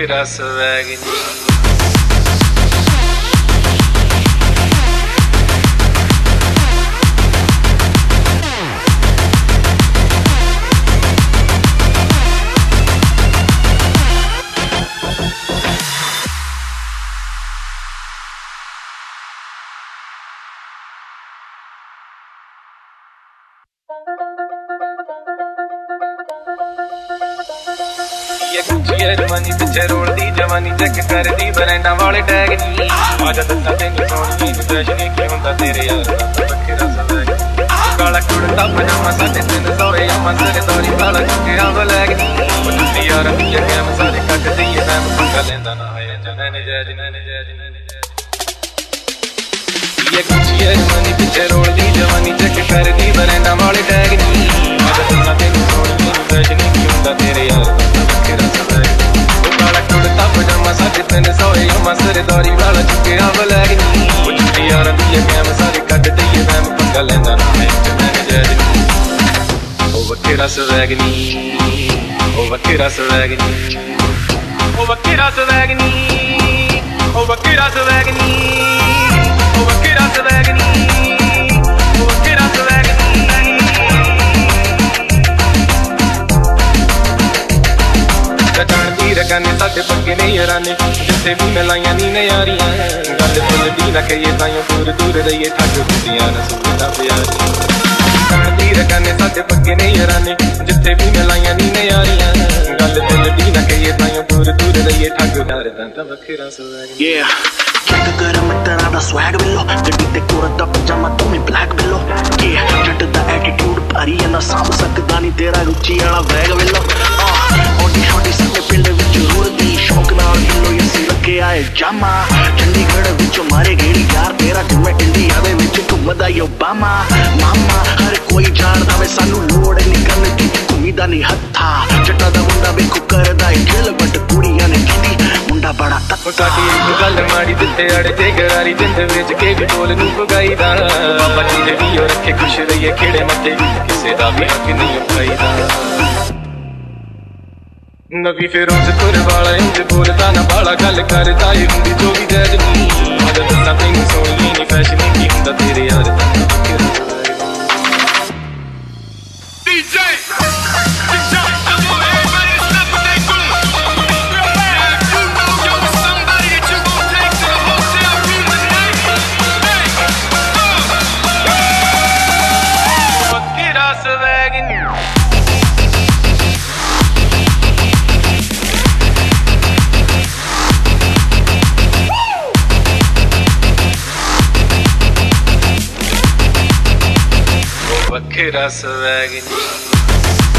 ਵੱਖਰਾ ਸਵੈਗ ਨੀ जवानी पिछे रोलदी जवानी चेक करदी ब्रांडां वाले टैग नी आजा दस्सां तैनूं सोहणी फैशन की हुंदा तेरे यार दा वखरा सवैग काला कुड़ता पजामा 350 अम्मा सरदारी वाला चुक्किया ब्लैग नी तुसी यार दिया गैम सारे कट दईए मैं पंगा लेंदा ना है जनाने जैज ये कुछ जवानी पिछे रोलदी जवानी चेक करदी ब्रांडां वाले टैग नी आजा दस्सां तैनूं सोहणी फैशन की हुंदा तेरे यार दा वखरा सवैग कुड़ता पजामा 350 अम्मा सरदारी वाला चुक्किया ब्लैग नी तुसी यार दिया गैम सारे कट दईए मैं पंगा लेंदा ना है जनाने जैज ओ वखरा सवैग नी ओ वखरा सवैग नी ओ वखरा सवैग नी ओ वखरा सवैग नी ओ वखरा सवैग नी ओ वखरा सवैग नी जानती रगाने साडे पक्के नहीं हराने जिथे भी मिलाइया नी नयारियां गल चलदी ना कहिए ताइयों दूर दूर रहिए ठग दियां न सुनदा प्यारी जानती रगाने साडे पक्के नहीं हराने जिथे भी मिलाइया नी नयारियां गल चलदी ना कहिए ताइयों दूर दूर रहिए ठग डरदा तां वखरा सवैग चेक कर मित्तरा दा स्वैग बिलो गड्डी ते कुर्ता पजामा तू भी ब्लैक बिलो जट दा एटीट्यूड भारी है ना साम सकदा नी तेरा रुचि वाला बैग बिलो छोटी छोटी सटे पिंड विच रुड़दी शौक नाल हिलो यसी लगे आए जामा चंडीगढ़ विच मारे गेड़ी यार तेरा जिवें इंडिया दे विच घुमदा ओबामा मामा हर कोई जानदा वे सानू लोड़ निकल दी घुमीदा नहीं हत्था जट्टा दा मुंडा वेखो करदा है खेल बट कुड़ियां ने कीती मुंडा बड़ा साडी एक गल माड़ी जिथे अड़ ते गरारी जिंद विच के भी ढोल नूं पगाईदा बाबा जिंदे भी रखे खुश रहिए खेड़े मते किसे दा भी हक नहीं उठाईदा नबी फिरोज तुर वाला इंज बोलदा ना बाला गल करदा ए हुंदी जो भी जैज नी आजा दस्सां तैनूं सोहणी नी फैशन की हुंदा तेरे यार दा वखरा DJ वखरा सवैग नी